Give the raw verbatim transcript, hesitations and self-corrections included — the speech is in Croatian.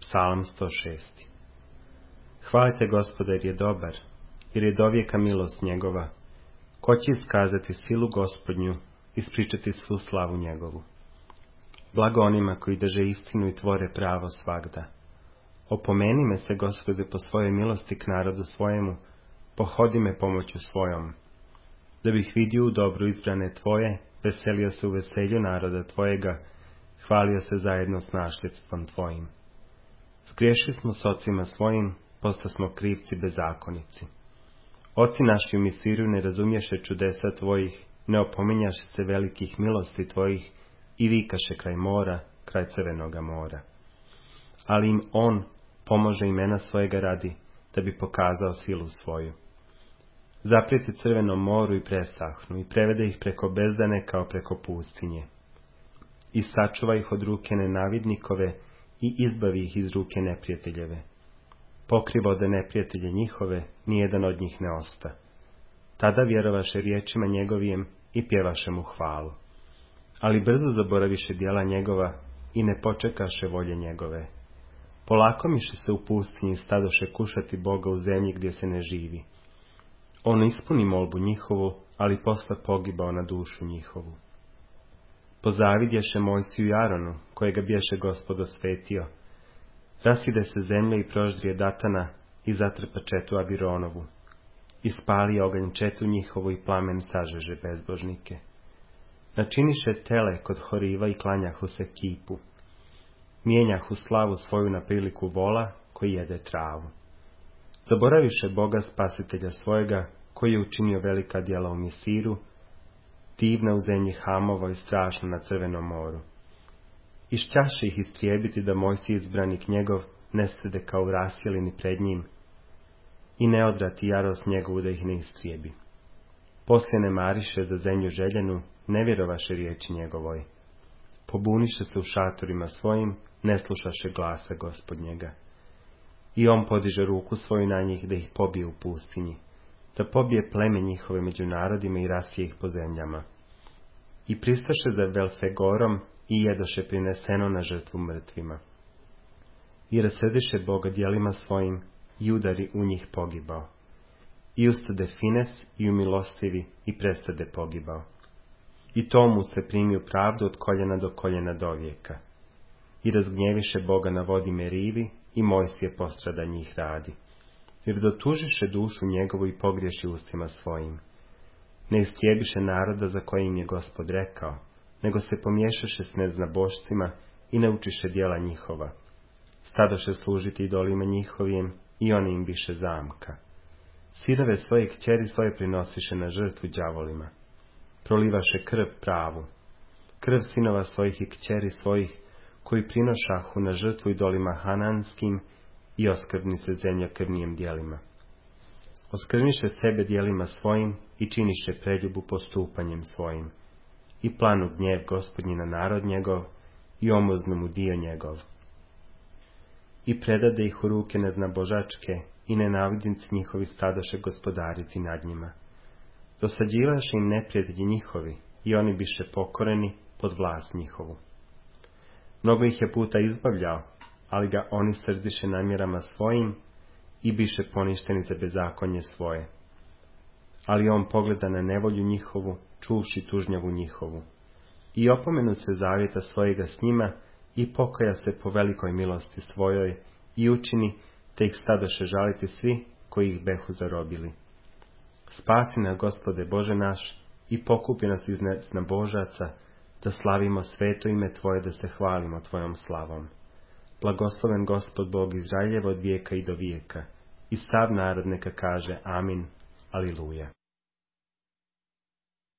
Psalam sto šest. Hvalite Gospoda jer je dobar, jer je dovijeka milost njegova. Ko će iskazati silu Gospodnju, ispričati svu slavu njegovu? Blago onima koji drže istinu i tvore pravo svagda. Opomeni me se, Gospode, po svojoj milosti k narodu svojemu, pohodi me pomoću svojom. Da bih vidio u dobru izbrane tvoje, veselio se u veselju naroda tvojega, hvalio se zajedno s našljedstvom tvojim. Zgriješili smo s ocima svojim, posta smo krivci bezakonici. Oci naši u Misiru ne razumješe čudesa tvojih, ne opominjaše se velikih milosti tvojih i vikaše kraj mora, kraj Crvenoga mora. Ali im on pomože imena svojega radi, da bi pokazao silu svoju. Zaprijeti Crvenom moru i presahnu, i prevede ih preko bezdane kao preko pustinje. I sačuva ih od ruke nenavidnikove i izbavi ih iz ruke neprijateljeve. Pokri vode neprijatelje njihove, nijedan od njih ne osta. Tada vjerovaše riječima njegovijem i pjevaše mu hvalu. Ali brzo zaboraviše djela njegova i ne počekaše volje njegove. Polakomiše se u pustinji i stadoše kušati Boga u zemlji gdje se ne živi. On ispuni molbu njihovu, ali posle pogibao na dušu njihovu. Pozavidješe Mojsiju i Aronu, kojega biješe Gospod osvetio. Raside se zemlja i proždrije Datana i zatrpa četu Abironovu. Ispali oganj četu njihovu i plamen sažeže bezbožnike. Načiniše tele kod Horiva i klanjahu se kipu. Mijenjahu slavu svoju na priliku vola koji jede travu. Zaboraviše Boga spasitelja svojega, koji je učinio velika djela u Misiru, divna u zemlji Hamova i strašna na Crvenom moru. Išćaše ih istrijebiti da Mojsij izbranik njegov ne sede kao u rasjelini pred njim i ne odvrati jarost njegovu da ih ne istrijebi. Poslije ne mariše za zemlju željenu, ne vjerovaše riječi njegovoj. Pobuniše se u šatorima svojim, ne slušaše glasa Gospodnjega. I on podiže ruku svoju na njih da ih pobije u pustinji, da pobije pleme njihove među narodima i rasije ih po zemljama. I pristaše za Velfegorom i jedoše prineseno na žrtvu mrtvima. I rasediše Boga djelima svojim i udari u njih pogibao. I ustade Fines i umilostivi i prestade pogibao. I tomu se primio pravdu od koljena do koljena dovijeka. I razgnjeviše Boga na vodi Merivi i Mojsije postrada njih radi. Jer dotužiše dušu njegovu i pogriješi ustima svojim. Ne istrijebiše naroda za kojim je Gospod rekao, nego se pomiješaše s neznabošcima i naučiše djela njihova. Stadoše služiti idolima njihovijem i oni im više zamka. Sinove svoje kćeri svoje prinosiše na žrtvu đavolima. Prolivaše krv pravu. Krv sinova svojih i kćeri svojih, koji prinošahu na žrtvu idolima hananskim i oskrbni se zemlja krvnijem djelima. Oskvrniše sebe djelima svojim i činiše preljubu postupanjem svojim. I planu gnjev Gospodnji na narod njegov i omoznu mu dio njegov. I predade ih u ruke neznabožačke i nenavidnici njihovi stadoše gospodariti nad njima. Dosađivaše im neprijatelji njihovi i oni biše pokoreni pod vlast njihovu. Mnogo ih je puta izbavljao, ali ga oni srdiše namjerama svojim i biše poništeni za bezakonje svoje. Ali on pogleda na nevolju njihovu, čuvši tužnjavu njihovu. I opomenu se zavjeta svojega s njima i pokaja se po velikoj milosti svojoj i učini te ih stadoše žaliti svi koji ih behu zarobili. Spasi nas, Gospode Bože naš, i pokupi nas iz neznabožaca, da slavimo sveto ime Tvoje, da se hvalimo Tvojom slavom. Blagosloven Gospod Bog Izraeljev od vijeka i do vijeka. I sav narod neka kaže amin, aliluja.